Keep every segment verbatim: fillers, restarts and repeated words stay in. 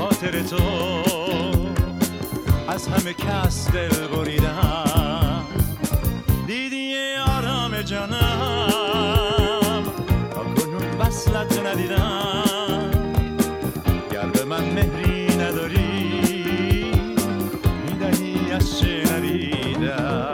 خاطر تو از همه کس دل بریدم. دیدی آرام جانم تا کنون وصلت ندیدم. گر به من مهری نداری میدهی از چه ندیدم.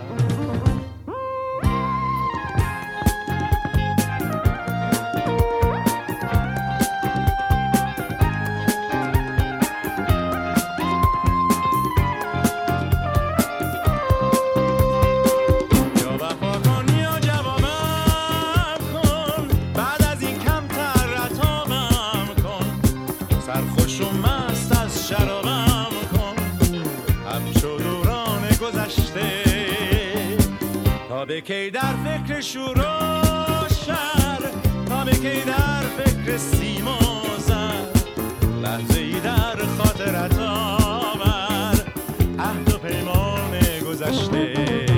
سرخوش و مست از شرابم کن، همچو دوران گذشته تا به کی در فکر شور و شر، تا به کی در فکر سیم و زر. لحظه ای در خاطرت آور عهد و پیمان گذشته.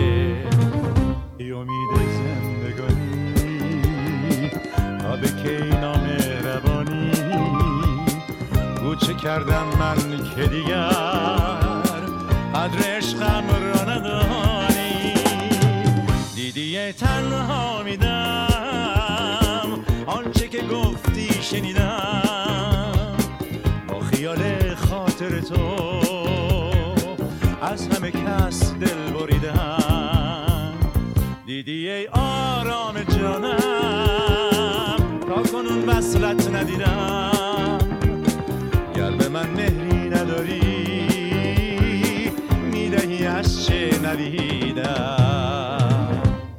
ای امید زندگانی تا به کی نامهربانی. چه کردم من که دیگر قدر عشقم را ندانی. دیدی تنها میدم آنچه که گفتی شنیدم. با خیال خاطر تو از همه کس دل بریدم. دیدی ای آرام جانم تا کنون وصلت ندیدم. گر به من مهری نداری میدهی از چه ندیدم.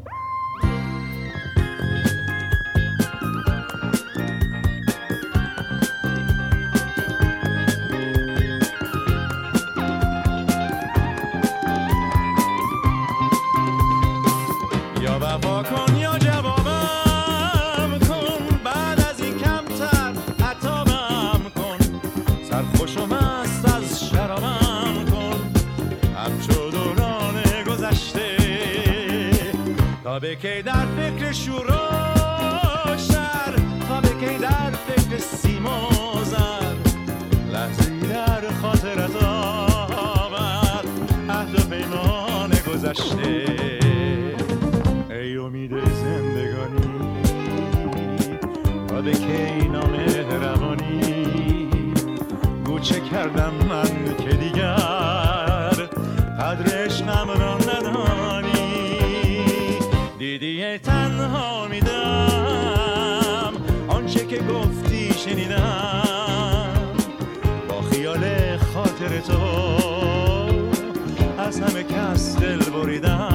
یا وفا کن یا جوابم کن، بعد از این کمتر عتابم کن. سرخوش و مست از شرابم کن، همچو دوران گذشته تا به کی در فکر شور و شر، تا به کی در فکر سیم و زر. لحظه‌ای در خاطرت آور عهد و پیمان گذشته. ای امید زندگانی تا به کی نامهربانی. چه کردم من که دیگر قدر عشقم را ندانی. دیدی تنها میدم آنچه که گفتی شنیدم. با خیال خاطر تو از همه کس دل بریدم.